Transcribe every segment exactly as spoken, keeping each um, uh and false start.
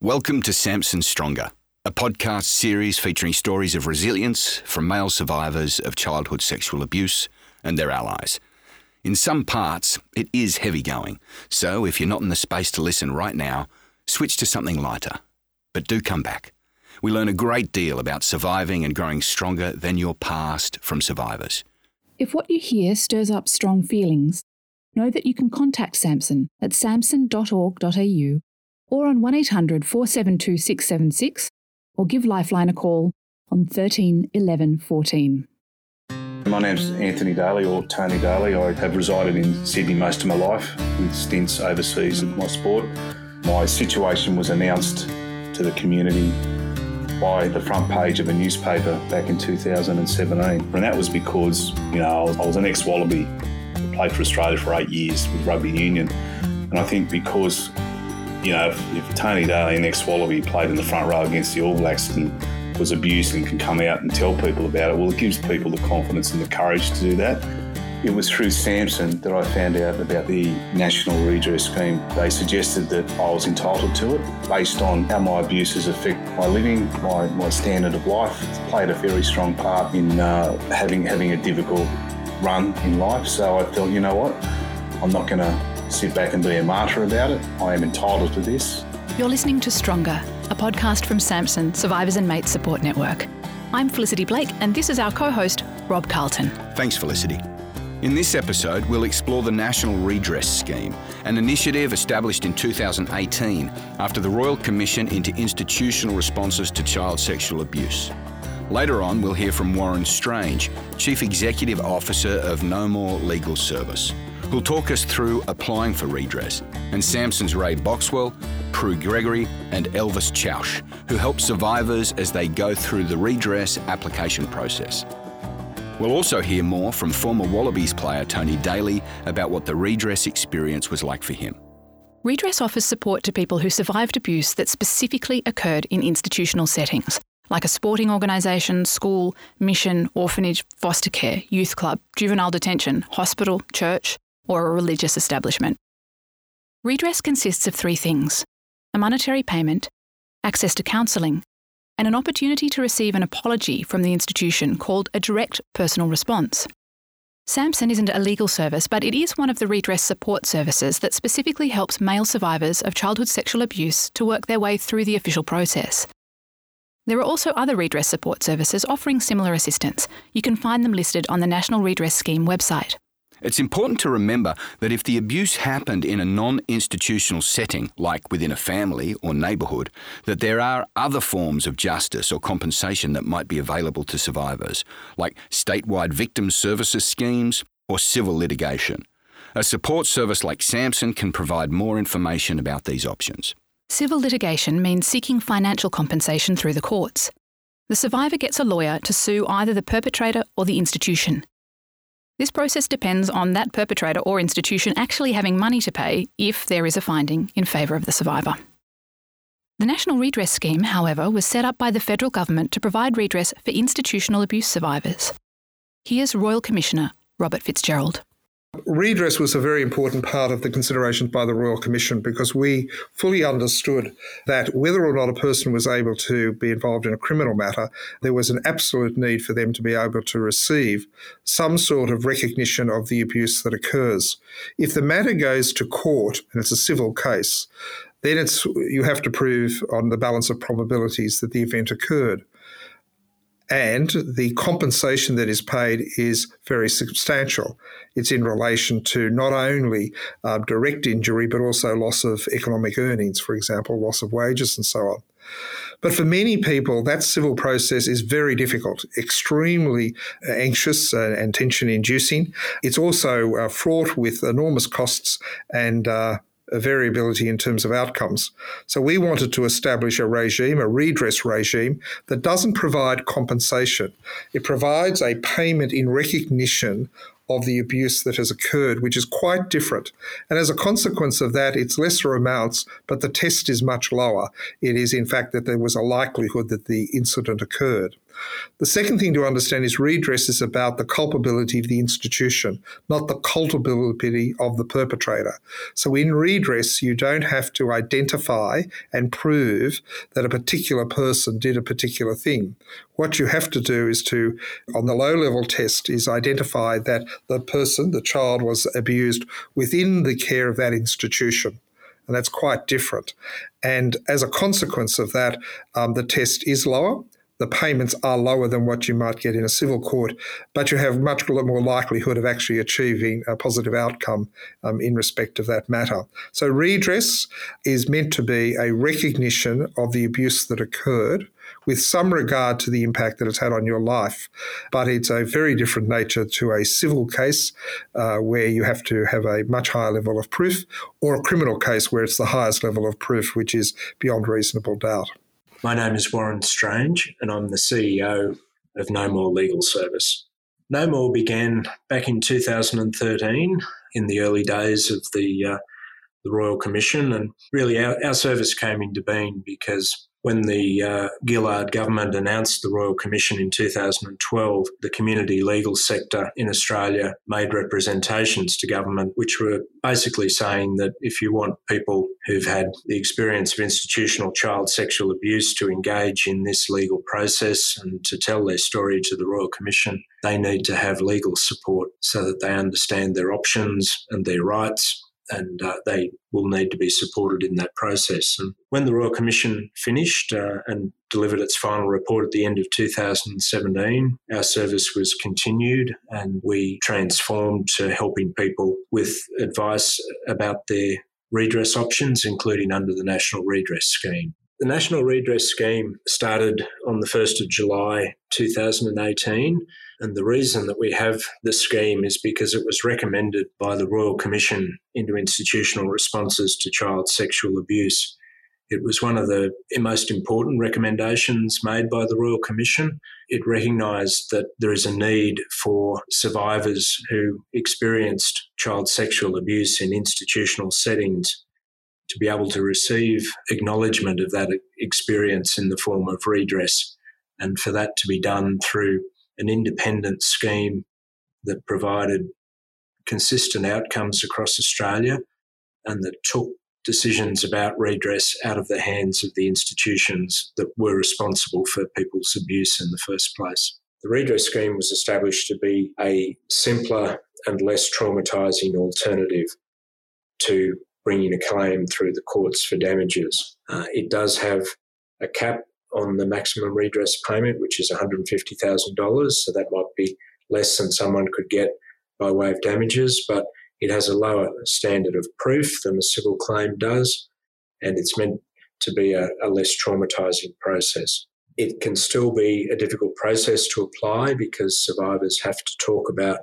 Welcome to Samson Stronger, a podcast series featuring stories of resilience from male survivors of childhood sexual abuse and their allies. In some parts, it is heavy going, so if you're not in the space to listen right now, switch to something lighter. But do come back. We learn a great deal about surviving and growing stronger than your past from survivors. If what you hear stirs up strong feelings, know that you can contact Samson at samson dot org dot a u or on one eight hundred four seven two six seven six, or give Lifeline a call on thirteen eleven fourteen. My name's Anthony Daly, or Tony Daly. I have resided in Sydney most of my life, with stints overseas in my sport. My situation was announced to the community by the front page of a newspaper back in two thousand seventeen. And that was because, you know, I was, I was an ex-Wallaby. I played for Australia for eight years with rugby union. And I think because, you know, if, if Tony Daly, an ex-Wallaby, played in the front row against the All Blacks and was abused and can come out and tell people about it, well, it gives people the confidence and the courage to do that. It was through Samson that I found out about the National Redress Scheme. They suggested that I was entitled to it based on how my abuses affect my living, my, my standard of life. It's played a very strong part in uh, having, having a difficult run in life. So I thought, you know what, I'm not going to sit back and be a martyr about it. I am entitled to this. You're listening to Stronger, a podcast from Samson Survivors and Mates Support Network. I'm Felicity Blake, and this is our co-host, Rob Carlton. Thanks, Felicity. In this episode, we'll explore the National Redress Scheme, an initiative established in two thousand eighteen after the Royal Commission into Institutional Responses to Child Sexual Abuse. Later on, we'll hear from Warren Strange, Chief Executive Officer of No More Legal Service, who'll talk us through applying for redress, and Samson's Ray Boxwell, Prue Gregory and Elvis Chausch, who help survivors as they go through the redress application process. We'll also hear more from former Wallabies player Tony Daly about what the redress experience was like for him. Redress offers support to people who survived abuse that specifically occurred in institutional settings, like a sporting organisation, school, mission, orphanage, foster care, youth club, juvenile detention, hospital, church, or a religious establishment. Redress consists of three things: a monetary payment, access to counselling, and an opportunity to receive an apology from the institution called a direct personal response. Samson isn't a legal service, but it is one of the redress support services that specifically helps male survivors of childhood sexual abuse to work their way through the official process. There are also other redress support services offering similar assistance. You can find them listed on the National Redress Scheme website. It's important to remember that if the abuse happened in a non-institutional setting, like within a family or neighbourhood, that there are other forms of justice or compensation that might be available to survivors, like statewide victim services schemes or civil litigation. A support service like Samson can provide more information about these options. Civil litigation means seeking financial compensation through the courts. The survivor gets a lawyer to sue either the perpetrator or the institution. This process depends on that perpetrator or institution actually having money to pay if there is a finding in favour of the survivor. The National Redress Scheme, however, was set up by the federal government to provide redress for institutional abuse survivors. Here's Royal Commissioner Robert Fitzgerald. Redress was a very important part of the considerations by the Royal Commission because we fully understood that whether or not a person was able to be involved in a criminal matter, there was an absolute need for them to be able to receive some sort of recognition of the abuse that occurs. If the matter goes to court and it's a civil case, then it's you have to prove on the balance of probabilities that the event occurred. And the compensation that is paid is very substantial. It's in relation to not only uh, direct injury, but also loss of economic earnings, for example, loss of wages and so on. But for many people, that civil process is very difficult, extremely anxious uh, and tension-inducing. It's also uh, fraught with enormous costs and uh, a variability in terms of outcomes. So we wanted to establish a regime, a redress regime, that doesn't provide compensation. It provides a payment in recognition of the abuse that has occurred, which is quite different. And as a consequence of that, it's lesser amounts, but the test is much lower. It is, in fact, that there was a likelihood that the incident occurred. The second thing to understand is redress is about the culpability of the institution, not the culpability of the perpetrator. So in redress, you don't have to identify and prove that a particular person did a particular thing. What you have to do is to, on the low-level test, is identify that the person, the child, was abused within the care of that institution. And that's quite different. And as a consequence of that, um, the test is lower. The payments are lower than what you might get in a civil court, but you have much more likelihood of actually achieving a positive outcome um, in respect of that matter. So redress is meant to be a recognition of the abuse that occurred with some regard to the impact that it's had on your life. But it's a very different nature to a civil case uh, where you have to have a much higher level of proof, or a criminal case where it's the highest level of proof, which is beyond reasonable doubt. My name is Warren Strange, and I'm the C E O of No More Legal Service. No More began back in two thousand thirteen, in the early days of the, uh, the Royal Commission, and really our, our service came into being because when the uh, Gillard government announced the Royal Commission in two thousand twelve, the community legal sector in Australia made representations to government which were basically saying that if you want people who've had the experience of institutional child sexual abuse to engage in this legal process and to tell their story to the Royal Commission, they need to have legal support so that they understand their options and their rights, and uh, they will need to be supported in that process. And when the Royal Commission finished uh, and delivered its final report at the end of two thousand seventeen, our service was continued and we transformed to helping people with advice about their redress options, including under the National Redress Scheme. The National Redress Scheme started on the first of July two thousand eighteen, and the reason that we have the scheme is because it was recommended by the Royal Commission into Institutional Responses to Child Sexual Abuse. It was one of the most important recommendations made by the Royal Commission. It recognised that there is a need for survivors who experienced child sexual abuse in institutional settings to be able to receive acknowledgement of that experience in the form of redress, and for that to be done through an independent scheme that provided consistent outcomes across Australia and that took decisions about redress out of the hands of the institutions that were responsible for people's abuse in the first place. The redress scheme was established to be a simpler and less traumatising alternative to bringing a claim through the courts for damages. Uh, it does have a cap on the maximum redress payment, which is one hundred fifty thousand dollars, so that might be less than someone could get by way of damages, but it has a lower standard of proof than a civil claim does, and it's meant to be a, a less traumatising process. It can still be a difficult process to apply because survivors have to talk about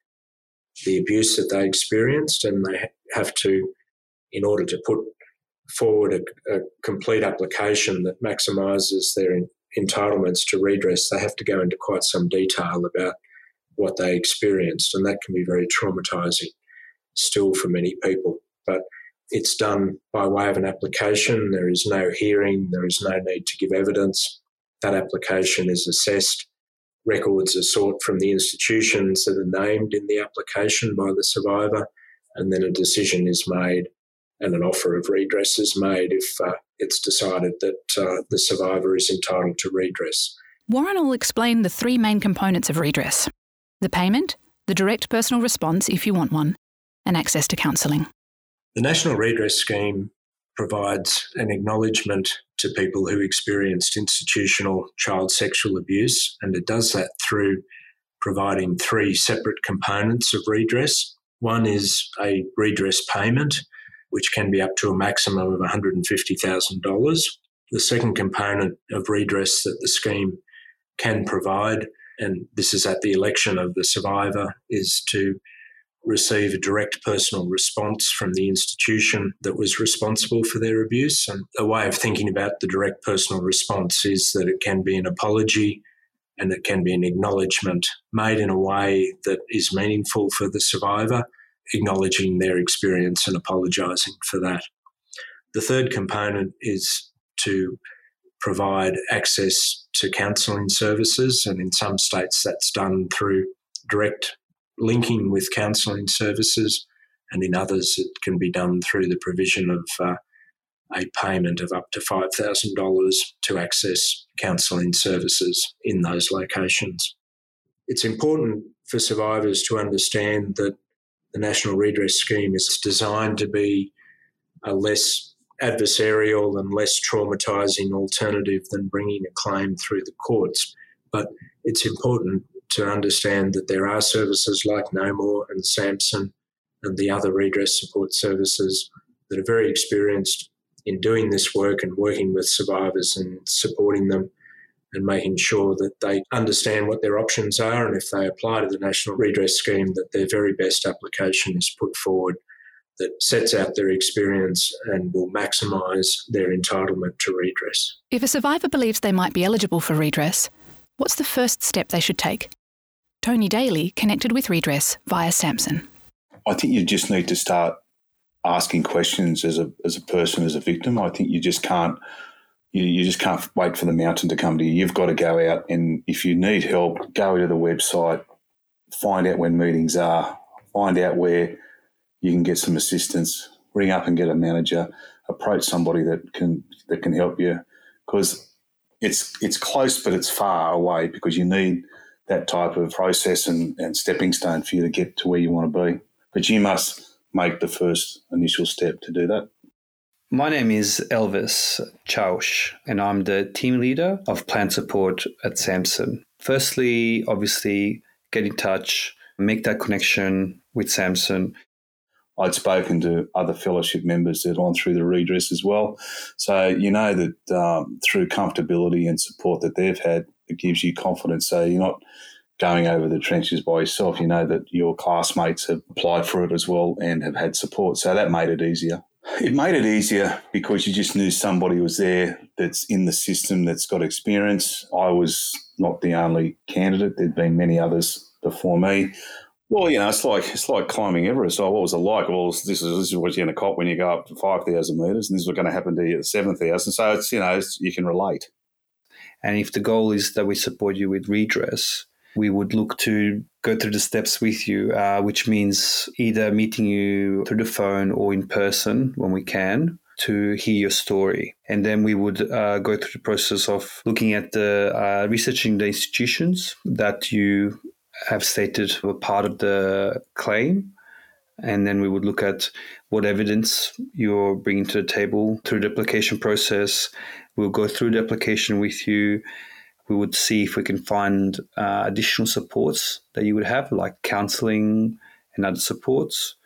the abuse that they experienced, and they have to, in order to put forward a, a complete application that maximises their in, entitlements to redress, they have to go into quite some detail about what they experienced, and that can be very traumatising still for many people. But it's done by way of an application. There is no hearing. There is no need to give evidence. That application is assessed. Records are sought from the institutions that are named in the application by the survivor, and then a decision is made and an offer of redress is made if uh, it's decided that uh, the survivor is entitled to redress. Warren will explain the three main components of redress: the payment, the direct personal response if you want one, and access to counselling. The National Redress Scheme provides an acknowledgement to people who experienced institutional child sexual abuse, and it does that through providing three separate components of redress. One is a redress payment, which can be up to a maximum of one hundred fifty thousand dollars. The second component of redress that the scheme can provide, and this is at the election of the survivor, is to receive a direct personal response from the institution that was responsible for their abuse. And a way of thinking about the direct personal response is that it can be an apology and it can be an acknowledgement made in a way that is meaningful for the survivor, acknowledging their experience and apologising for that. The third component is to provide access to counselling services, and in some states that's done through direct linking with counselling services, and in others it can be done through the provision of uh, a payment of up to five thousand dollars to access counselling services in those locations. It's important for survivors to understand that the National Redress Scheme is designed to be a less adversarial and less traumatising alternative than bringing a claim through the courts. But it's important to understand that there are services like No More and Samson and the other redress support services that are very experienced in doing this work and working with survivors and supporting them and making sure that they understand what their options are, and if they apply to the National Redress Scheme, that their very best application is put forward that sets out their experience and will maximise their entitlement to redress. If a survivor believes they might be eligible for redress, what's the first step they should take? Tony Daly connected with Redress via Samson. I think you just need to start asking questions as a as a person, as a victim. I think you just can't you, you just can't wait for the mountain to come to you. You've got to go out, and if you need help, go to the website, find out when meetings are, find out where you can get some assistance, ring up and get a manager, approach somebody that can that can help you, because it's it's close but it's far away, because you need that type of process and, and stepping stone for you to get to where you want to be. But you must make the first initial step to do that. My name is Elvis Chaush, and I'm the team leader of Plan Support at Samson. Firstly, obviously, get in touch, make that connection with Samson. I'd spoken to other fellowship members that had gone through the redress as well. So you know that um, through comfortability and support that they've had, it gives you confidence. So you're not going over the trenches by yourself. You know that your classmates have applied for it as well and have had support. So that made it easier. It made it easier because you just knew somebody was there that's in the system, that's got experience. I was not the only candidate. There'd been many others before me. Well, you know, it's like it's like climbing Everest. Oh, what was it like? Well, this is this is what you're going to cop when you go up to five thousand metres, and this is what's going to happen to you at seven thousand. So it's, you know, it's, you can relate. And if the goal is that we support you with redress, we would look to go through the steps with you, uh, which means either meeting you through the phone or in person when we can to hear your story. And then we would uh, go through the process of looking at the uh, researching the institutions that you have stated were part of the claim. And then we would look at what evidence you're bringing to the table through the application process. We'll go through the application with you. We would see if we can find uh, additional supports that you would have, like counselling and other supports.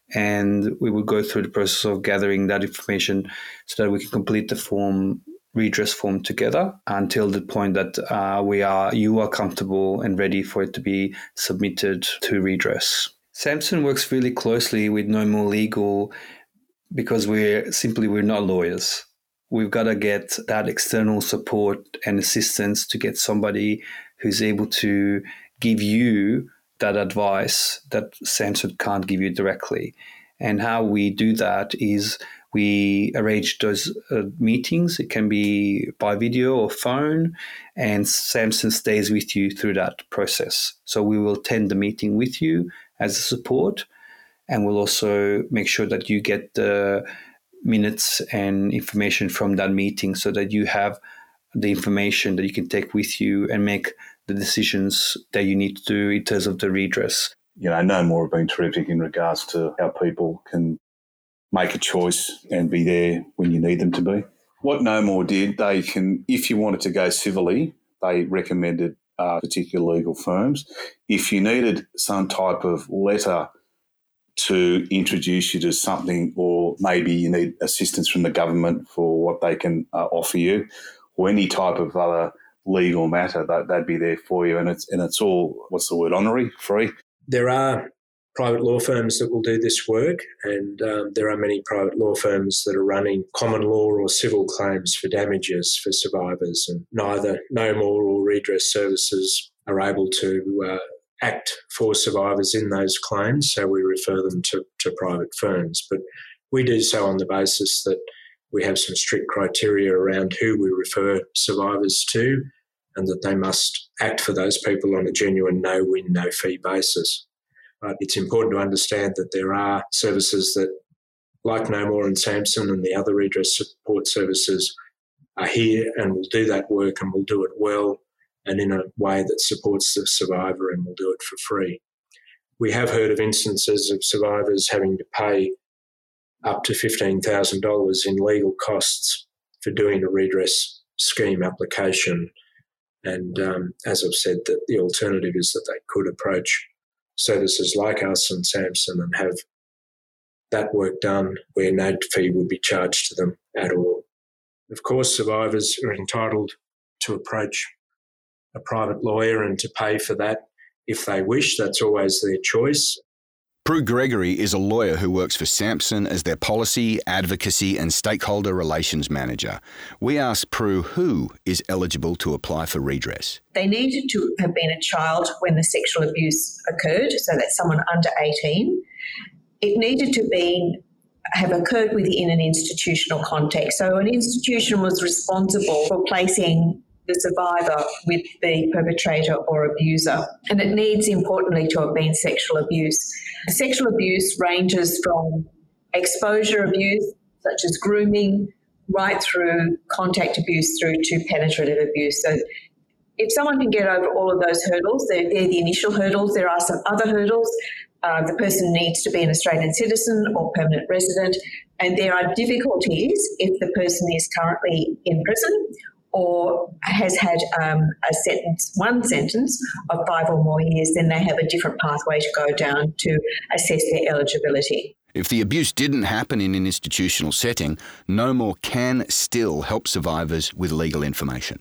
And we would go through the process of gathering that information so that we can complete the form, redress form together until the point that uh, we are, you are comfortable and ready for it to be submitted to redress. Samson works really closely with No More Legal because we're simply, we're not lawyers. We've got to get that external support and assistance to get somebody who's able to give you that advice that Samson can't give you directly. And how we do that is we arrange those uh, meetings. It can be by video or phone, and Samson stays with you through that process. So we will attend the meeting with you as a support, and we'll also make sure that you get the minutes and information from that meeting so that you have the information that you can take with you and make the decisions that you need to do in terms of the redress. You know, No More have been terrific in regards to how people can make a choice and be there when you need them to be. What No More did, they can, if you wanted to go civilly, they recommended uh, particular legal firms. If you needed some type of letter to introduce you to something, or maybe you need assistance from the government for what they can uh, offer you, or any type of other legal matter, that, they'd be there for you. And it's and it's all, what's the word, honorary, free. There are private law firms that will do this work, and um, there are many private law firms that are running common law or civil claims for damages for survivors, and neither No More or Redress Services are able to uh, act for survivors in those claims, so we refer them to, to private firms. But we do so on the basis that We have some strict criteria around who we refer survivors to, and that they must act for those people on a genuine no-win, no-fee basis. But it's important to understand that there are services that, like No More and Samson and the other redress support services, are here and will do that work and will do it well and in a way that supports the survivor and will do it for free. We have heard of instances of survivors having to pay up to fifteen thousand dollars in legal costs for doing a redress scheme application. And um, as I've said, that the alternative is that they could approach services like us and Samson and have that work done where no fee would be charged to them at all. Of course, survivors are entitled to approach a private lawyer and to pay for that if they wish. That's always their choice. Prue Gregory is a lawyer who works for Samson as their policy, advocacy and stakeholder relations manager. We asked Prue who is eligible to apply for redress. They needed to have been a child when the sexual abuse occurred, so that's someone under eighteen. It needed to be have occurred within an institutional context. So an institution was responsible for placing the survivor with the perpetrator or abuser. And it needs, importantly, to have been sexual abuse. Sexual abuse ranges from exposure abuse, such as grooming, right through contact abuse through to penetrative abuse. So if someone can get over all of those hurdles, they're, they're the initial hurdles. There are some other hurdles. Uh, the person needs to be an Australian citizen or permanent resident, and there are difficulties if the person is currently in prison or has had um, a sentence, one sentence of five or more years. Then they have a different pathway to go down to assess their eligibility. If the abuse didn't happen in an institutional setting, No More can still help survivors with legal information.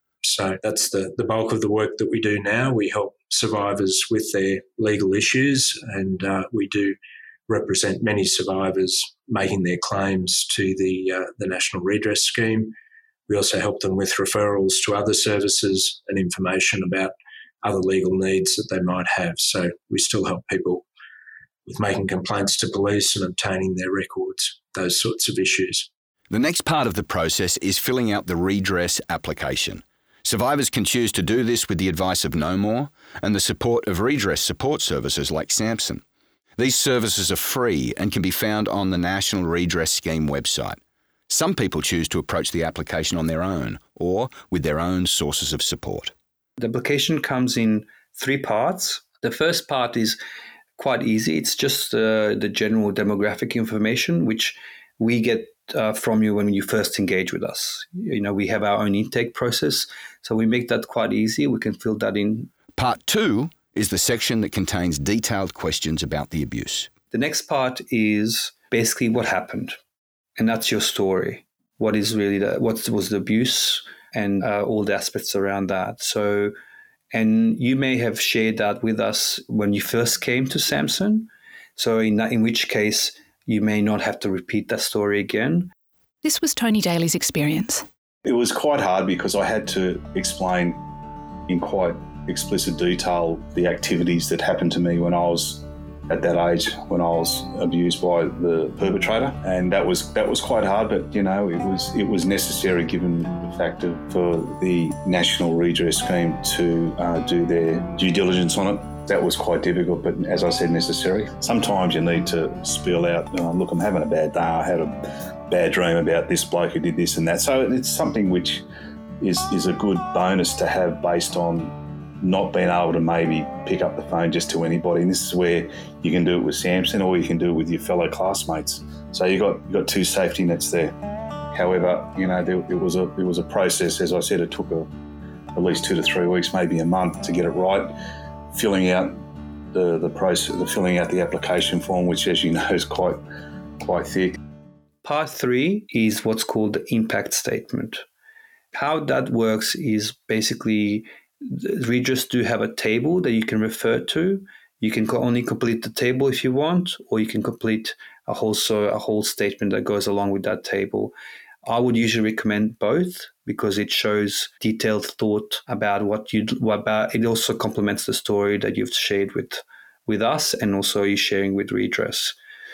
So that's the, the bulk of the work that we do now. We help survivors with their legal issues, and uh, we do represent many survivors making their claims to the uh, the National Redress Scheme. We also help them with referrals to other services and information about other legal needs that they might have. So we still help people with making complaints to police and obtaining their records, those sorts of issues. The next part of the process is filling out the redress application. Survivors can choose to do this with the advice of No More and the support of redress support services like Samson. These services are free and can be found on the National Redress Scheme website. Some people choose to approach the application on their own or with their own sources of support. The application comes in three parts. The first part is quite easy. It's just uh, the general demographic information, which we get uh, from you when you first engage with us. You know, we have our own intake process, so we make that quite easy. We can fill that in. Part two is the section that contains detailed questions about the abuse. The next part is basically what happened, and that's your story. What is really the, what was the abuse and uh, all the aspects around that. So, and you may have shared that with us when you first came to Samson. So in that, in which case, you may not have to repeat that story again. This was Tony Daly's experience. It was quite hard because I had to explain in quite explicit detail the activities that happened to me when I was at that age, when I was abused by the perpetrator, and that was that was quite hard. But you know, it was it was necessary given the fact of for the National Redress Scheme to uh, do their due diligence on it. That was quite difficult, but as I said, necessary. Sometimes you need to spill out, oh, look, I'm having a bad day. I had a bad dream about this bloke who did this and that. So it's something which is, is a good bonus to have based on not being able to maybe pick up the phone just to anybody. And this is where you can do it with Samson or you can do it with your fellow classmates. So you got you got two safety nets there. However, you know, there, it was a it was a process. As I said, it took a, at least two to three weeks, maybe a month to get it right. Filling out the the process, the filling out the application form, which, as you know, is quite quite thick. Part three is what's called the impact statement. How that works is basically redress do have a table that you can refer to. You can only complete the table if you want, or you can complete a whole so a whole statement that goes along with that table. I would usually recommend both because it shows detailed thought about what you about. It also complements the story that you've shared with with us, and also you're sharing with redress.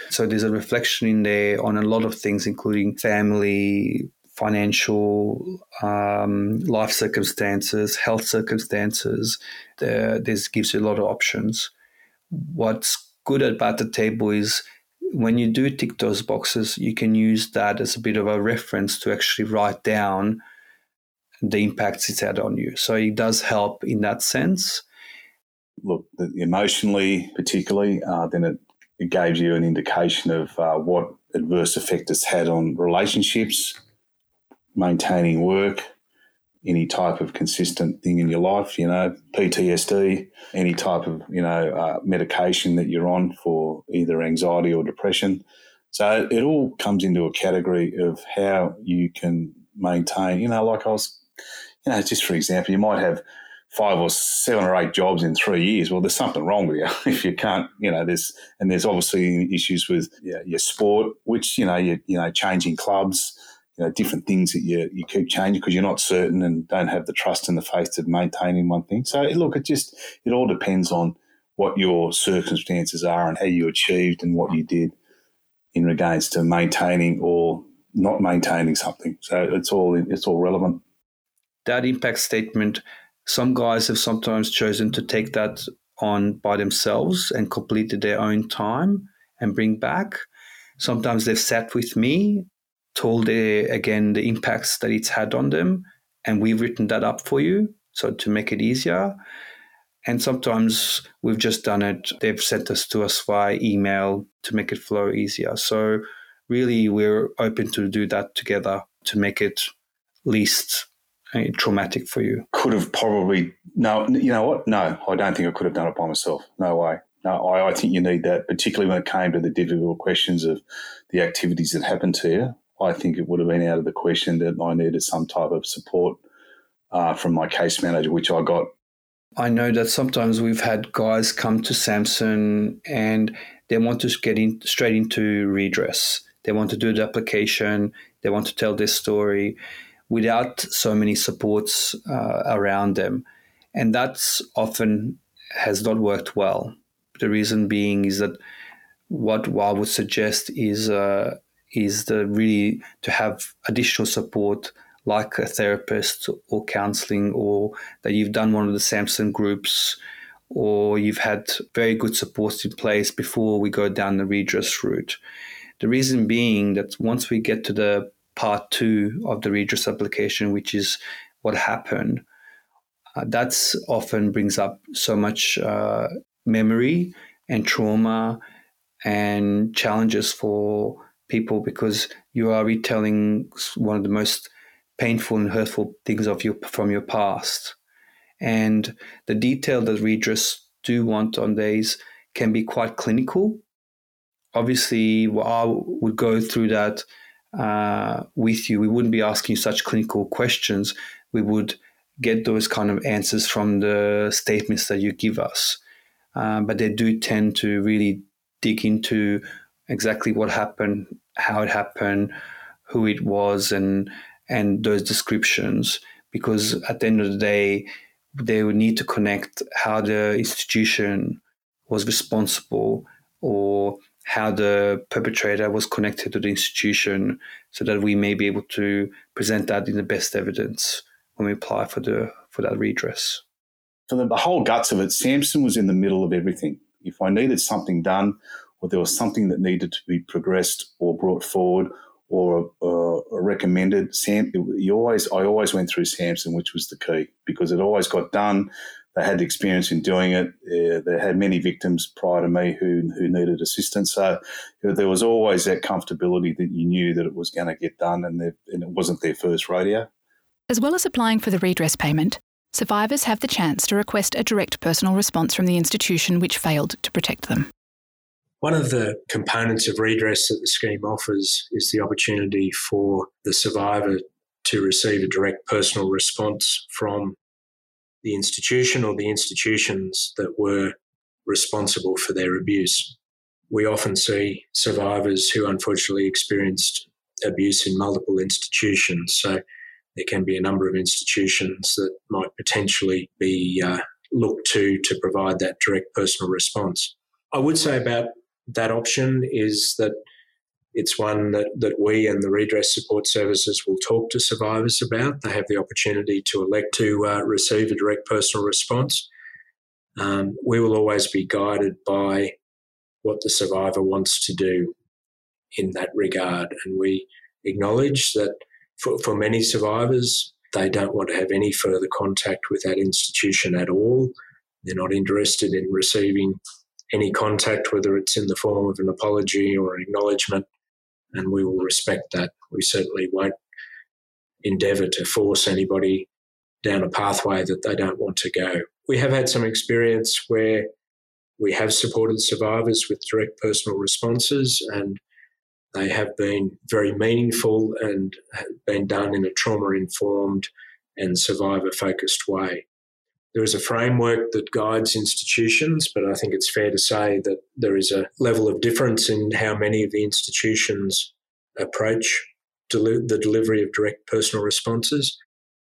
So there's a reflection in there on a lot of things, including family, financial, um, life circumstances, health circumstances. There, this gives you a lot of options. What's good about the table is when you do tick those boxes, you can use that as a bit of a reference to actually write down the impacts it's had on you. So it does help in that sense. Look, emotionally particularly, uh, then it, it gave you an indication of uh, what adverse effect it's had on relationships, maintaining work, any type of consistent thing in your life, you know, P T S D, any type of, you know, uh, medication that you're on for either anxiety or depression. So it all comes into a category of how you can maintain, you know, like I was, you know, just for example, you might have five or seven or eight jobs in three years. Well, there's something wrong with you if you can't, you know, there's, and there's obviously issues with yeah, your sport, which, you know, you you know, changing clubs, you know, different things that you, you keep changing because you're not certain and don't have the trust and the faith to maintain one thing. So, look, it just, it all depends on what your circumstances are and how you achieved and what you did in regards to maintaining or not maintaining something. So it's all, it's all relevant. That impact statement, some guys have sometimes chosen to take that on by themselves and completed their own time and bring back. Sometimes they've sat with me, told their, again the impacts that it's had on them, and we've written that up for you, so to make it easier. And sometimes we've just done it, they've sent us to us via email to make it flow easier. So really we're open to do that together to make it least uh, traumatic for you. Could have probably, no, you know what? No, I don't think I could have done it by myself. No way. No, I, I think you need that, particularly when it came to the difficult questions of the activities that happened to you. I think it would have been out of the question that I needed some type of support uh, from my case manager, which I got. I know that sometimes we've had guys come to Samson and they want to get in straight into redress. They want to do the application. They want to tell their story without so many supports uh, around them. And that's often has not worked well. The reason being is that what I would suggest is uh, is the really to have additional support like a therapist or counselling, or that you've done one of the Samson groups, or you've had very good supports in place before we go down the redress route. The reason being that once we get to the part two of the redress application, which is what happened, uh, that's often brings up so much uh, memory and trauma and challenges for people, because you are retelling one of the most painful and hurtful things of your from your past. And the detail that redress do want on these can be quite clinical. Obviously, I would go through that uh, with you. We wouldn't be asking you such clinical questions. We would get those kind of answers from the statements that you give us. Um, but they do tend to really dig into exactly what happened, how it happened, who it was, and and those descriptions, because at the end of the day, they would need to connect how the institution was responsible or how the perpetrator was connected to the institution, so that we may be able to present that in the best evidence when we apply for the for that redress. For the, the whole guts of it, Samson was in the middle of everything. If I needed something done, or there was something that needed to be progressed or brought forward or uh, recommended, Sam, you always, I always went through Samson, which was the key, because it always got done. They had the experience in doing it. Uh, they had many victims prior to me who who needed assistance. So there was always that comfortability that you knew that it was going to get done, and, and it wasn't their first rodeo. As well as applying for the redress payment, survivors have the chance to request a direct personal response from the institution which failed to protect them. One of the components of redress that the scheme offers is the opportunity for the survivor to receive a direct personal response from the institution or the institutions that were responsible for their abuse. We often see survivors who unfortunately experienced abuse in multiple institutions, so there can be a number of institutions that might potentially be uh, looked to to provide that direct personal response. I would say about that option is that it's one that, that we and the redress support services will talk to survivors about. They have the opportunity to elect to uh, receive a direct personal response. Um, we will always be guided by what the survivor wants to do in that regard. And we acknowledge that for, for many survivors, they don't want to have any further contact with that institution at all. They're not interested in receiving any contact, whether it's in the form of an apology or an acknowledgement, and we will respect that. We certainly won't endeavour to force anybody down a pathway that they don't want to go. We have had some experience where we have supported survivors with direct personal responses, and they have been very meaningful and have been done in a trauma-informed and survivor-focused way. There is a framework that guides institutions, but I think it's fair to say that there is a level of difference in how many of the institutions approach deli- the delivery of direct personal responses.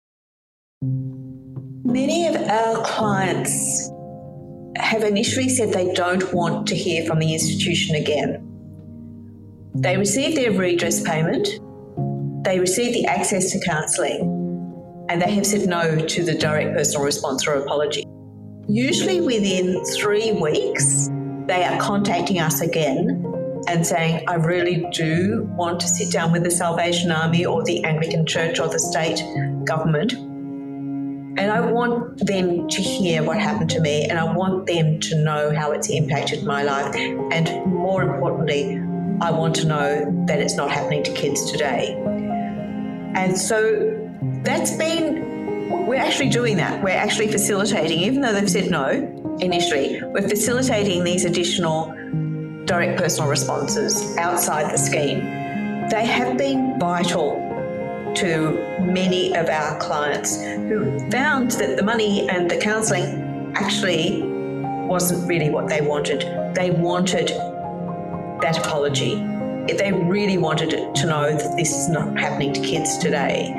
Many of our clients have initially said they don't want to hear from the institution again. They receive their redress payment, they receive the access to counselling, and they have said no to the direct personal response or apology. Usually within three weeks, they are contacting us again and saying, I really do want to sit down with the Salvation Army or the Anglican Church or the state government, and I want them to hear what happened to me, and I want them to know how it's impacted my life, and more importantly, I want to know that it's not happening to kids today. And so that's been, we're actually doing that. We're actually facilitating, even though they've said no initially, we're facilitating these additional direct personal responses outside the scheme. They have been vital to many of our clients who found that the money and the counselling actually wasn't really what they wanted. They wanted that apology. They really wanted to know that this is not happening to kids today.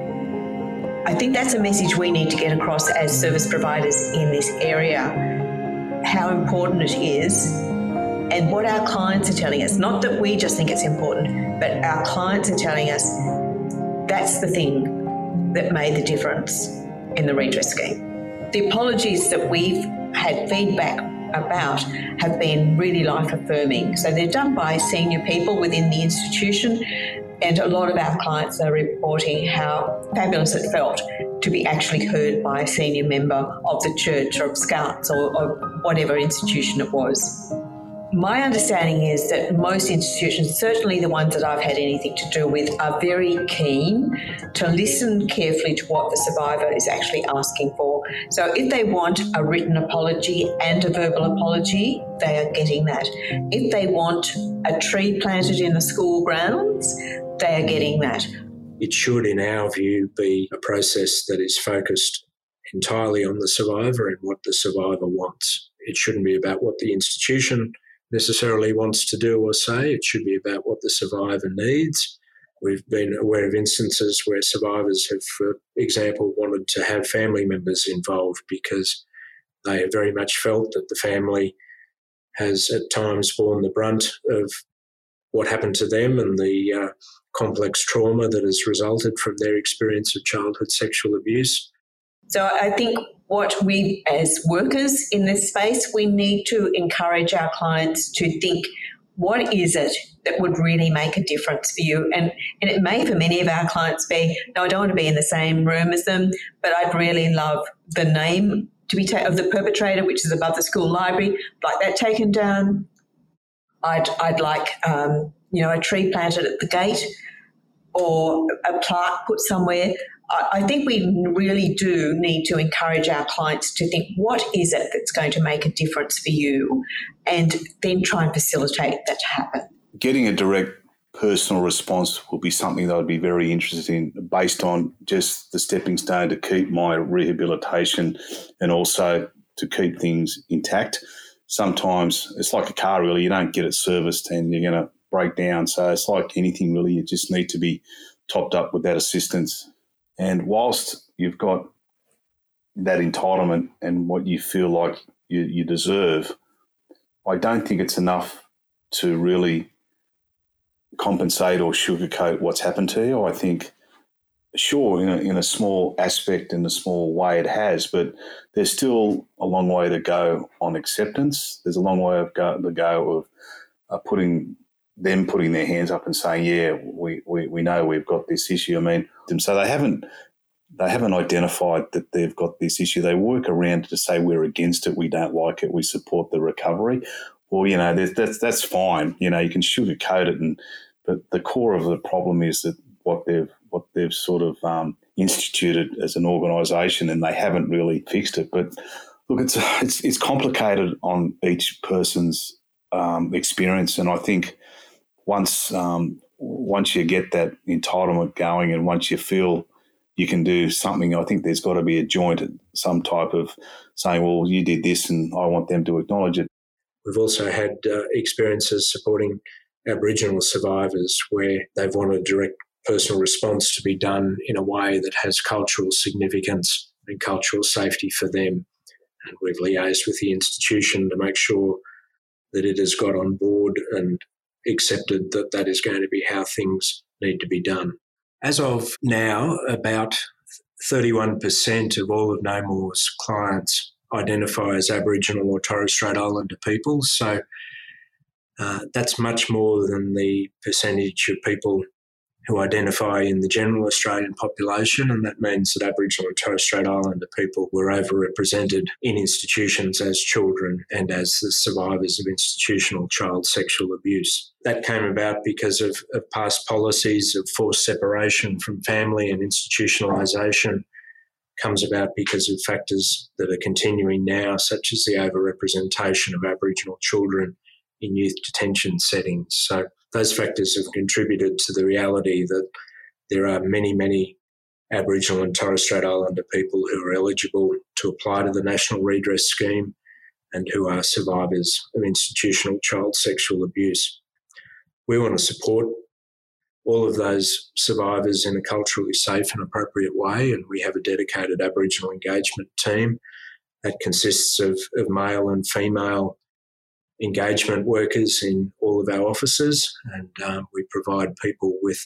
I think that's a message we need to get across as service providers in this area, how important it is and what our clients are telling us. Not that we just think it's important, but our clients are telling us that's the thing that made the difference in the redress scheme. The apologies that we've had feedback about have been really life-affirming. So they're done by senior people within the institution, and a lot of our clients are reporting how fabulous it felt to be actually heard by a senior member of the church or of Scouts or, or whatever institution it was. My understanding is that most institutions, certainly the ones that I've had anything to do with, are very keen to listen carefully to what the survivor is actually asking for. So if they want a written apology and a verbal apology, they are getting that. If they want a tree planted in the school grounds, they are getting that. It should, in our view, be a process that is focused entirely on the survivor and what the survivor wants. It shouldn't be about what the institution necessarily wants to do or say. It should be about what the survivor needs. We've been aware of instances where survivors have, for example, wanted to have family members involved because they have very much felt that the family has at times borne the brunt of what happened to them and the uh, complex trauma that has resulted from their experience of childhood sexual abuse. So I think what we as workers in this space, we need to encourage our clients to think, what is it that would really make a difference for you? And, and it may for many of our clients be, no, I don't want to be in the same room as them, but I'd really love the name to be ta- of the perpetrator, which is above the school library, like that taken down. I'd, I'd like, um, you know, a tree planted at the gate or a plaque put somewhere. I think we really do need to encourage our clients to think, what is it that's going to make a difference for you, and then try and facilitate that to happen. Getting a direct personal response will be something that I'd be very interested in based on just the stepping stone to keep my rehabilitation and also to keep things intact. Sometimes it's like a car, really. You don't get it serviced and you're going to break down. So it's like anything, really. You just need to be topped up with that assistance. And whilst you've got that entitlement and what you feel like you, you deserve, I don't think it's enough to really compensate or sugarcoat what's happened to you. I think, sure, in a, in a small aspect, in a small way it has, but there's still a long way to go on acceptance. There's a long way of go, to go of uh, putting them putting their hands up and saying, yeah, we, we, we know we've got this issue. I mean, so they haven't they haven't identified that they've got this issue. They work around to say we're against it, we don't like it, we support the recovery. Well, you know, that's that's fine. You know, you can sugarcoat it, and but the core of the problem is that what they've what they've sort of um, instituted as an organisation, and they haven't really fixed it. But look, it's it's it's complicated on each person's um, experience, and I think once um, once you get that entitlement going, and once you feel you can do something, I think there's got to be a joint, some type of saying, well, you did this, and I want them to acknowledge it. We've also had uh, experiences supporting Aboriginal survivors where they've wanted direct personal response to be done in a way that has cultural significance and cultural safety for them. And we've liaised with the institution to make sure that it has got on board and accepted that that is going to be how things need to be done. As of now, about thirty-one percent of all of No More's clients identify as Aboriginal or Torres Strait Islander people. So uh, that's much more than the percentage of people who identify in the general Australian population, and that means that Aboriginal and Torres Strait Islander people were overrepresented in institutions as children and as the survivors of institutional child sexual abuse. That came about because of, of past policies of forced separation from family, and institutionalisation comes about because of factors that are continuing now, such as the overrepresentation of Aboriginal children in youth detention settings. So those factors have contributed to the reality that there are many, many Aboriginal and Torres Strait Islander people who are eligible to apply to the National Redress Scheme and who are survivors of institutional child sexual abuse. We want to support all of those survivors in a culturally safe and appropriate way, and we have a dedicated Aboriginal engagement team that consists of, of male and female engagement workers in all of our offices, and um, we provide people with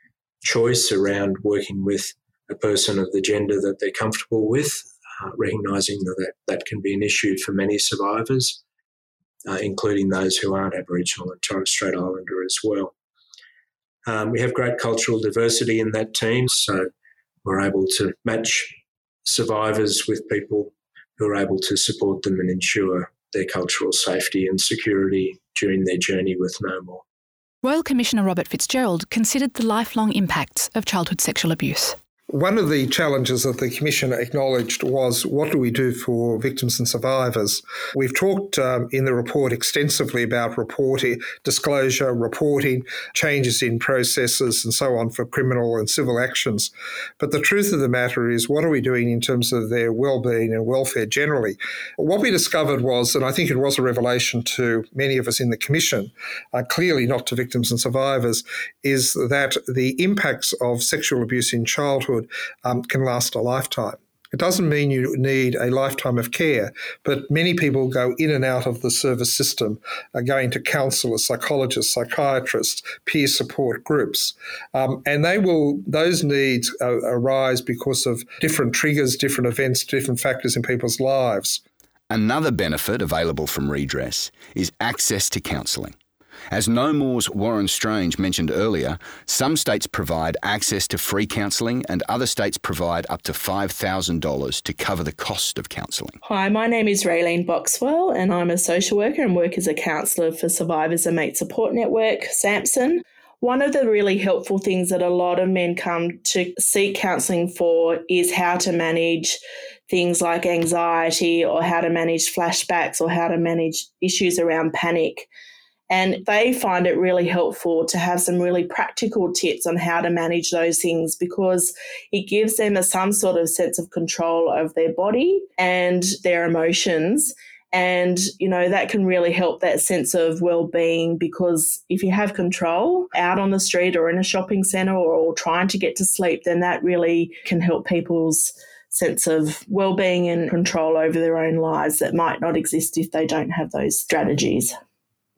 choice around working with a person of the gender that they're comfortable with, uh, recognising that, that that can be an issue for many survivors, uh, including those who aren't Aboriginal and Torres Strait Islander as well. Um, we have great cultural diversity in that team, so we're able to match survivors with people who are able to support them and ensure their cultural safety and security during their journey with No More. Royal Commissioner Robert Fitzgerald considered the lifelong impacts of childhood sexual abuse. One of the challenges that the Commission acknowledged was, what do we do for victims and survivors? We've talked um, in the report extensively about reporting, disclosure, reporting, changes in processes and so on for criminal and civil actions. But the truth of the matter is, what are we doing in terms of their well-being and welfare generally? What we discovered was, and I think it was a revelation to many of us in the Commission, uh, clearly not to victims and survivors, is that the impacts of sexual abuse in childhood Um, can last a lifetime. It doesn't mean you need a lifetime of care, but many people go in and out of the service system, uh, going to counsellors, psychologists, psychiatrists, peer support groups, um, and they will. Those needs uh, arise because of different triggers, different events, different factors in people's lives. Another benefit available from redress is access to counselling. As No More's Warren Strange mentioned earlier, some states provide access to free counselling and other states provide up to five thousand dollars to cover the cost of counselling. Hi, my name is Raylene Boxwell and I'm a social worker and work as a counsellor for Survivors and Mate Support Network, SAMPSON. One of the really helpful things that a lot of men come to seek counselling for is how to manage things like anxiety, or how to manage flashbacks, or how to manage issues around panic. And they find it really helpful to have some really practical tips on how to manage those things, because it gives them a, some sort of sense of control of their body and their emotions. And, you know, that can really help that sense of well-being, because if you have control out on the street or in a shopping centre, or, or trying to get to sleep, then that really can help people's sense of well-being and control over their own lives that might not exist if they don't have those strategies.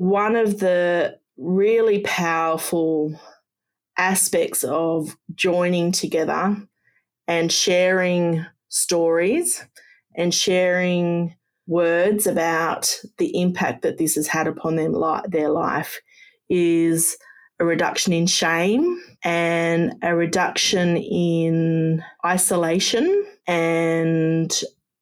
one of the really powerful aspects of joining together and sharing stories and sharing words about the impact that this has had upon them li- their life is a reduction in shame and a reduction in isolation and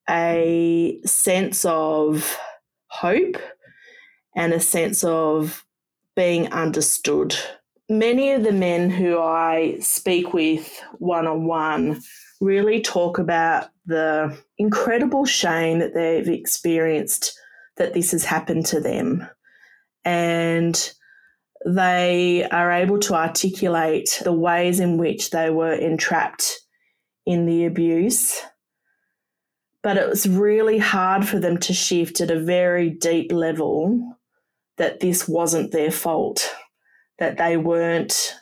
a sense of hope and a sense of being understood. Many of the men who I speak with one-on-one really talk about the incredible shame that they've experienced that this has happened to them. And they are able to articulate the ways in which they were entrapped in the abuse. But it was really hard for them to shift at a very deep level that this wasn't their fault, that they weren't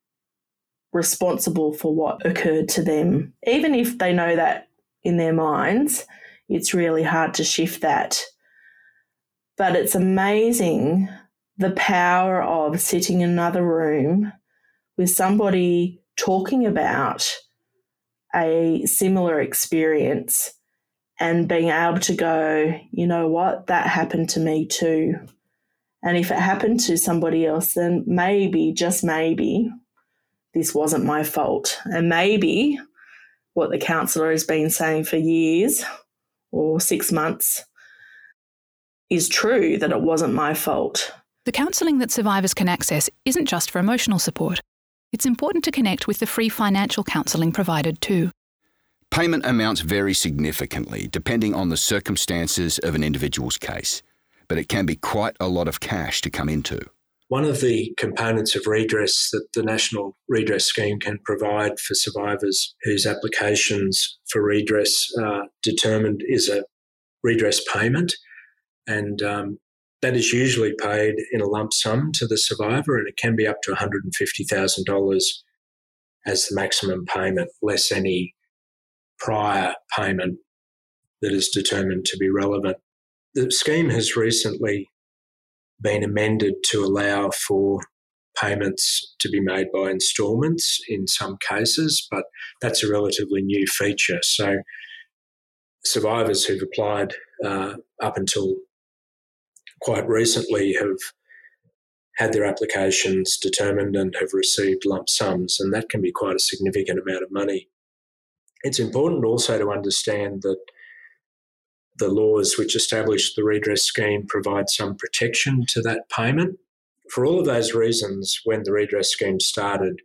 responsible for what occurred to them. Even if they know that in their minds, it's really hard to shift that. But it's amazing the power of sitting in another room with somebody talking about a similar experience and being able to go, you know what, that happened to me too. And if it happened to somebody else, then maybe, just maybe, this wasn't my fault. And maybe what the counsellor has been saying for years or six months is true, that it wasn't my fault. The counselling that survivors can access isn't just for emotional support. It's important to connect with the free financial counselling provided too. Payment amounts vary significantly depending on the circumstances of an individual's case, but it can be quite a lot of cash to come into. One of the components of redress that the National Redress Scheme can provide for survivors whose applications for redress are determined is a redress payment, and um, that is usually paid in a lump sum to the survivor, and it can be up to one hundred fifty thousand dollars as the maximum payment, less any prior payment that is determined to be relevant. The scheme has recently been amended to allow for payments to be made by instalments in some cases, but that's a relatively new feature. So survivors who've applied uh, up until quite recently have had their applications determined and have received lump sums, and that can be quite a significant amount of money. It's important also to understand that the laws which establish the redress scheme provide some protection to that payment. For all of those reasons, when the redress scheme started,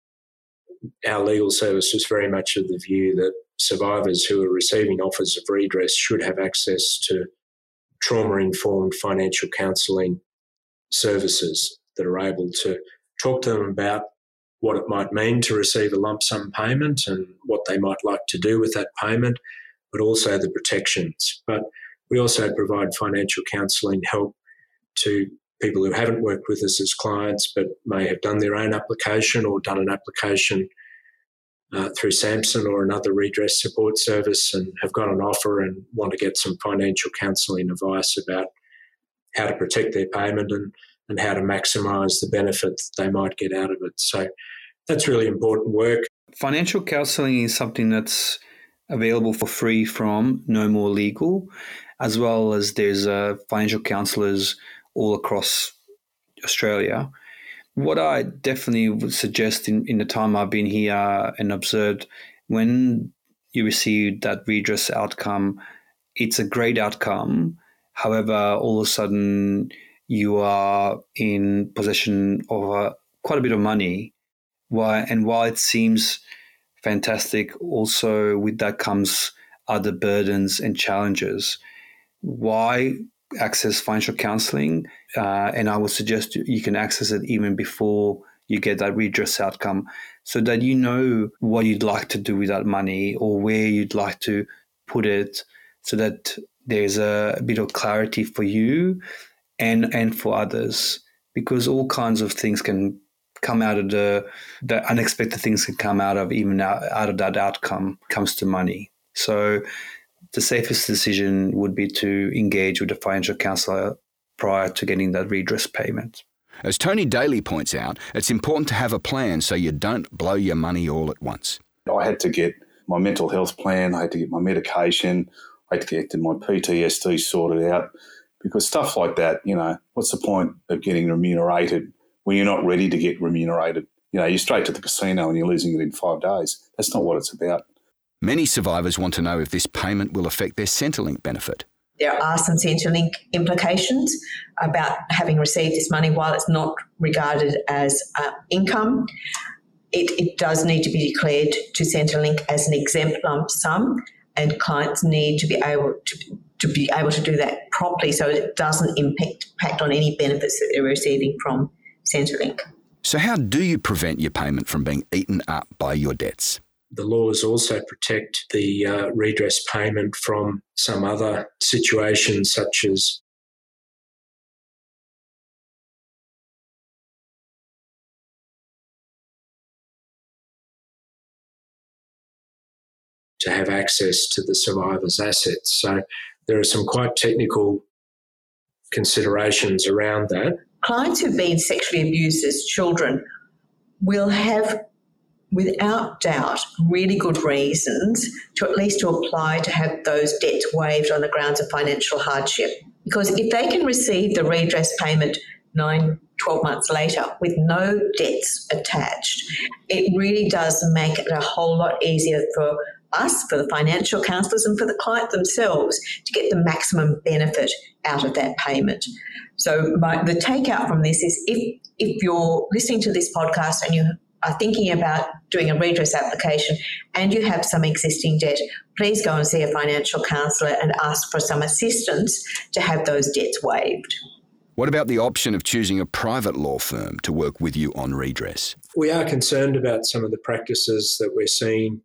our legal service was very much of the view that survivors who are receiving offers of redress should have access to trauma-informed financial counselling services that are able to talk to them about what it might mean to receive a lump sum payment and what they might like to do with that payment, but also the protections. But we also provide financial counselling help to people who haven't worked with us as clients but may have done their own application or done an application uh, through Samson or another redress support service and have got an offer and want to get some financial counselling advice about how to protect their payment and, and how to maximise the benefits they might get out of it. So that's really important work. Financial counselling is something that's available for free from No More Legal, as well as there's uh, financial counsellors all across Australia. What I definitely would suggest in, in the time I've been here and observed, when you receive that redress outcome, it's a great outcome. However, all of a sudden you are in possession of uh, quite a bit of money. Why? And while it seems fantastic, also with that comes other burdens and challenges. Why access financial counselling? Uh, and I would suggest you can access it even before you get that redress outcome, so that you know what you'd like to do with that money or where you'd like to put it, so that there's a, a bit of clarity for you and and for others, because all kinds of things can come out of the, the unexpected things can come out of even out, out of that outcome comes to money. So the safest decision would be to engage with a financial counsellor prior to getting that redress payment. As Tony Daly points out, it's important to have a plan so you don't blow your money all at once. I had to get my mental health plan, I had to get my medication, I had to get my P T S D sorted out, because stuff like that, you know, what's the point of getting remunerated when you're not ready to get remunerated? You know, you're straight to the casino and you're losing it in five days. That's not what it's about. Many survivors want to know if this payment will affect their Centrelink benefit. There are some Centrelink implications about having received this money. While it's not regarded as uh, income, it, it does need to be declared to Centrelink as an exempt lump sum, and clients need to be able to, to be able to do that properly so it doesn't impact, impact on any benefits that they're receiving from Centrelink. So how do you prevent your payment from being eaten up by your debts? The laws also protect the uh, redress payment from some other situations, such as to have access to the survivor's assets. So there are some quite technical considerations around that. Clients who've been sexually abused as children will have, without doubt, really good reasons to at least to apply to have those debts waived on the grounds of financial hardship. Because if they can receive the redress payment nine, twelve months later with no debts attached, it really does make it a whole lot easier for us, for the financial counsellors and for the client themselves to get the maximum benefit out of that payment. So my, the takeout from this is if if you're listening to this podcast and you are thinking about doing a redress application and you have some existing debt, please go and see a financial counsellor and ask for some assistance to have those debts waived. What about the option of choosing a private law firm to work with you on redress? We are concerned about some of the practices that we're seeing,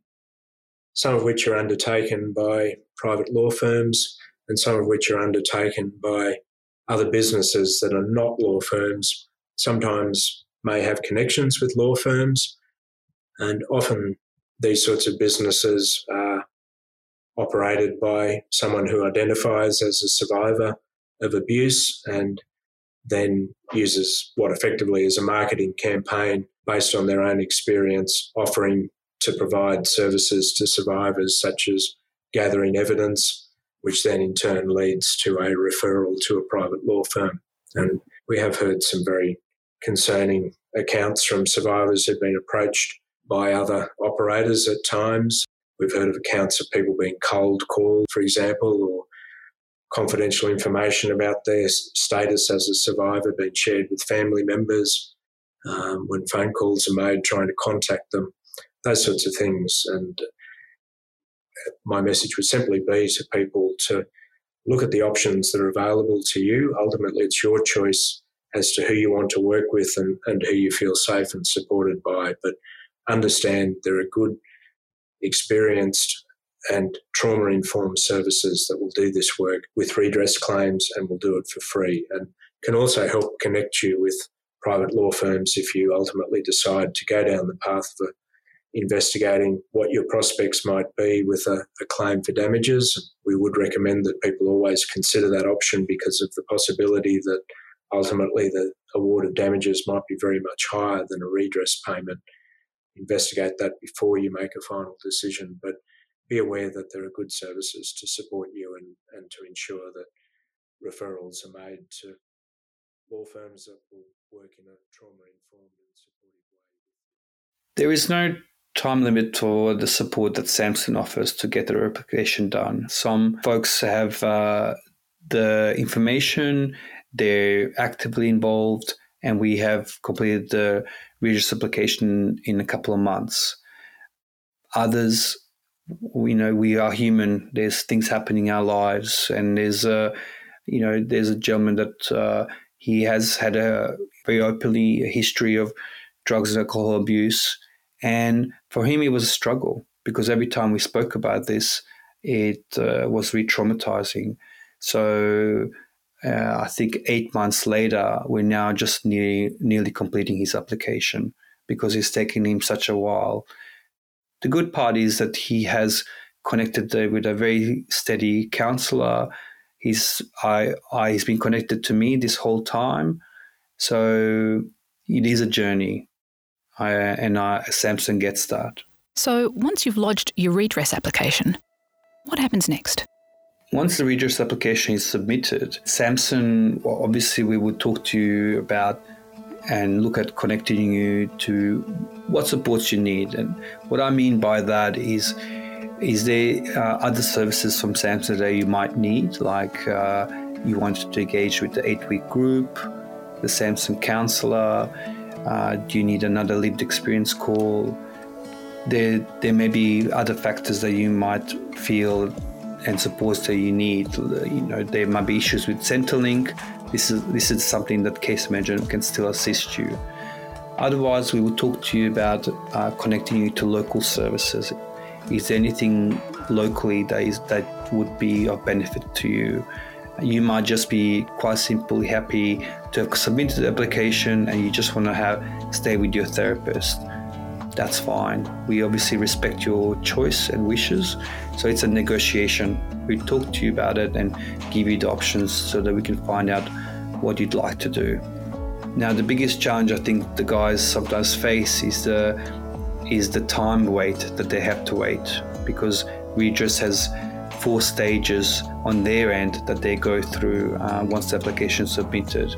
some of which are undertaken by private law firms and some of which are undertaken by other businesses that are not law firms, sometimes may have connections with law firms, and often these sorts of businesses are operated by someone who identifies as a survivor of abuse and then uses what effectively is a marketing campaign based on their own experience, offering to provide services to survivors such as gathering evidence, which then in turn leads to a referral to a private law firm. And we have heard some very concerning accounts from survivors who've been approached by other operators at times. We've heard of accounts of people being cold called, for example, or confidential information about their status as a survivor being shared with family members um, when phone calls are made trying to contact them, those sorts of things. And my message would simply be to people to look at the options that are available to you. Ultimately, it's your choice as to who you want to work with and, and who you feel safe and supported by. But understand there are good, experienced and trauma-informed services that will do this work with redress claims and will do it for free, and can also help connect you with private law firms if you ultimately decide to go down the path of investigating what your prospects might be with a, a claim for damages. We would recommend that people always consider that option because of the possibility that ultimately the award of damages might be very much higher than a redress payment. Investigate that before you make a final decision, but be aware that there are good services to support you and, and to ensure that referrals are made to law firms that will work in a trauma-informed and supportive way. There is no time limit for the support that Samson offers to get the application done. Some folks have uh, the information, they're actively involved, and we have completed the redress application in a couple of months. Others, we know we are human. There's things happening in our lives, and there's a, you know, there's a gentleman that uh, he has had a very openly a history of drugs and alcohol abuse, and for him it was a struggle because every time we spoke about this, it uh, was re-traumatizing. So uh, I think eight months later, we're now just nearly, nearly completing his application because it's taken him such a while. The good part is that he has connected with a very steady counsellor. He's I, I he's been connected to me this whole time, so it is a journey, I, and I, Samson gets that. So once you've lodged your redress application, what happens next? Once the redress application is submitted, Samson, well, obviously we would talk to you about and look at connecting you to what supports you need. And what I mean by that is, is there uh, other services from Samson that you might need, like uh, you want to engage with the eight-week group, the Samson counsellor, uh, do you need another lived experience call? There, there may be other factors that you might feel and supports that you need. You know, there might be issues with Centrelink. This is this is something that case management can still assist you. Otherwise, we will talk to you about uh, connecting you to local services. Is there anything locally that is that would be of benefit to you? You might just be quite simply happy to have submitted the application and you just want to have stay with your therapist. That's fine. We obviously respect your choice and wishes. So it's a negotiation. We talk to you about it and give you the options so that we can find out what you'd like to do. Now, the biggest challenge I think the guys sometimes face is the is the time wait that they have to wait, because redress has four stages on their end that they go through uh, once the application is submitted.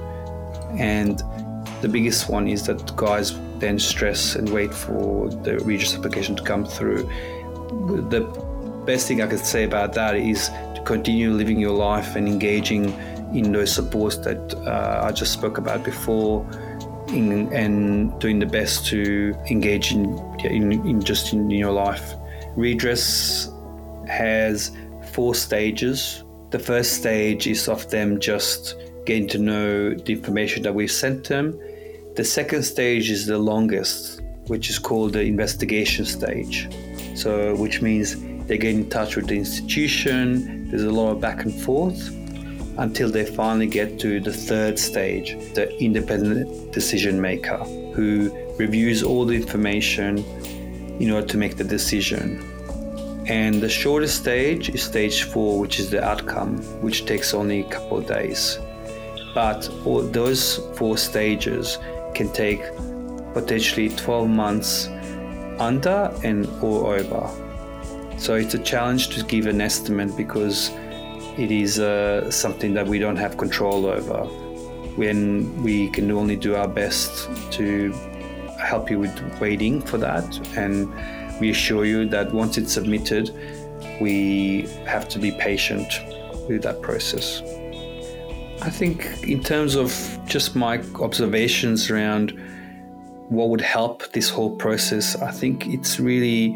And the biggest one is that guys then stress and wait for the redress application to come through. The best thing I could say about that is to continue living your life and engaging in those supports that uh, I just spoke about before, in, and doing the best to engage in, in, in just in your life. Redress has four stages. The first stage is of them just getting to know the information that we've sent them. The second stage is the longest, which is called the investigation stage. So, which means they get in touch with the institution, there's a lot of back and forth, until they finally get to the third stage, the independent decision maker, who reviews all the information in order to make the decision. And the shortest stage is stage four, which is the outcome, which takes only a couple of days. But all those four stages can take potentially twelve months under and or over. So it's a challenge to give an estimate because it is uh, something that we don't have control over. When we can only do our best to help you with waiting for that, and we assure you that once it's submitted, we have to be patient with that process. I think in terms of just my observations around what would help this whole process, I think it's really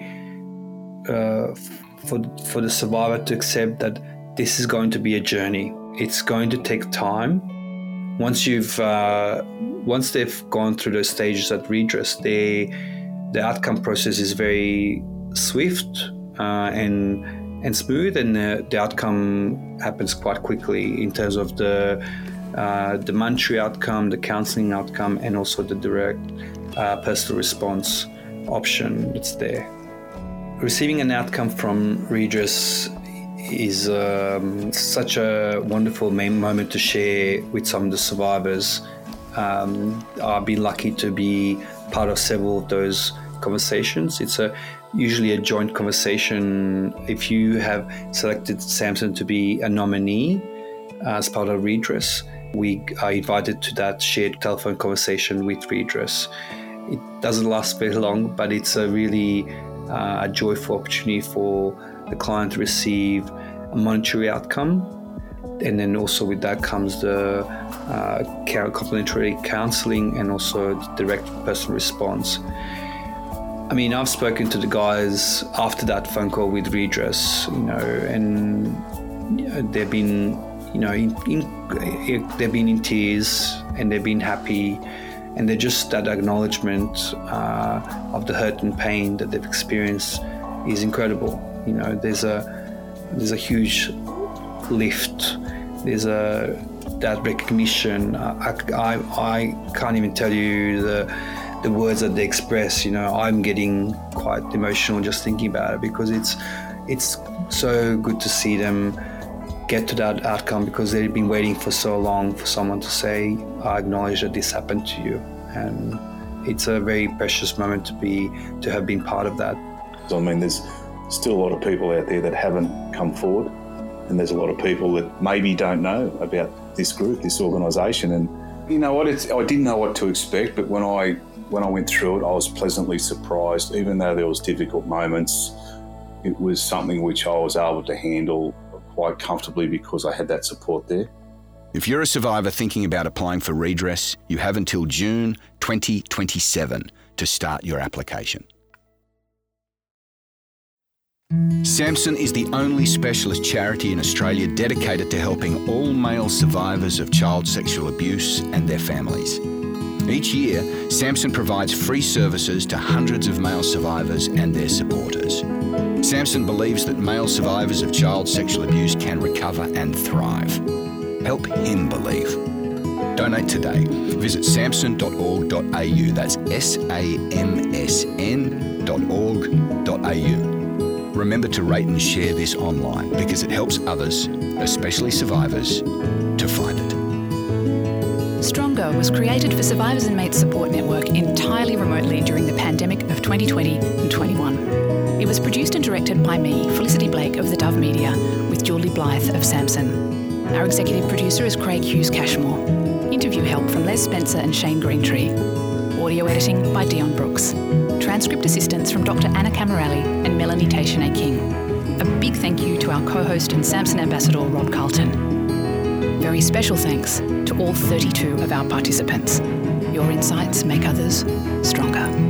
uh, for, for the survivor to accept that this is going to be a journey. It's going to take time. Once you've, uh, once they've gone through those stages at redress, they, the outcome process is very swift uh, and and smooth, and the, the outcome happens quite quickly in terms of the uh, the monetary outcome, the counselling outcome, and also the direct uh, personal response option that's there. Receiving an outcome from redress is um, such a wonderful moment to share with some of the survivors. Um, I've been lucky to be part of several of those conversations. It's a usually a joint conversation. If you have selected Samson to be a nominee as part of redress, we are invited to that shared telephone conversation with redress. It doesn't last very long, but it's a really uh, a joyful opportunity for the client to receive a monetary outcome, and then also with that comes the uh, complementary counselling and also direct personal response. I mean, I've spoken to the guys after that phone call with redress, you know, and you know, they've been, you know, in, in, they've been in tears and they've been happy, and they're just that acknowledgement uh, of the hurt and pain that they've experienced is incredible. You know, there's a there's a huge lift. There's a that recognition. I, I, I can't even tell you the. the words that they express. You know, I'm getting quite emotional just thinking about it, because it's it's so good to see them get to that outcome because they've been waiting for so long for someone to say, I acknowledge that this happened to you. And it's a very precious moment to be to have been part of that. I mean, there's still a lot of people out there that haven't come forward, and there's a lot of people that maybe don't know about this group, this organisation. And you know what? It's, I didn't know what to expect, but when I when I went through it, I was pleasantly surprised. Even though there was difficult moments, it was something which I was able to handle quite comfortably because I had that support there. If you're a survivor thinking about applying for redress, you have until June twenty twenty-seven to start your application. Samson is the only specialist charity in Australia dedicated to helping all male survivors of child sexual abuse and their families. Each year, Samson provides free services to hundreds of male survivors and their supporters. Samson believes that male survivors of child sexual abuse can recover and thrive. Help him believe. Donate today. Visit samson dot org dot a u. That's S A M S N dot org dot a u. Remember to rate and share this online because it helps others, especially survivors, to find it. Stronger was created for Survivors and Mates Support Network entirely remotely during the pandemic of twenty twenty and twenty-one. It was produced and directed by me, Felicity Blake of the Dove Media, with Julie Blythe of Samson. Our executive producer is Craig Hughes Cashmore. Interview help from Les Spencer and Shane Greentree. Audio editing by Dion Brooks. Transcript assistance from Doctor Anna Camerelli and Melanie Teixeira King. A big thank you to our co-host and Samson ambassador, Rob Carlton. Very special thanks to all thirty-two of our participants. Your insights make others stronger.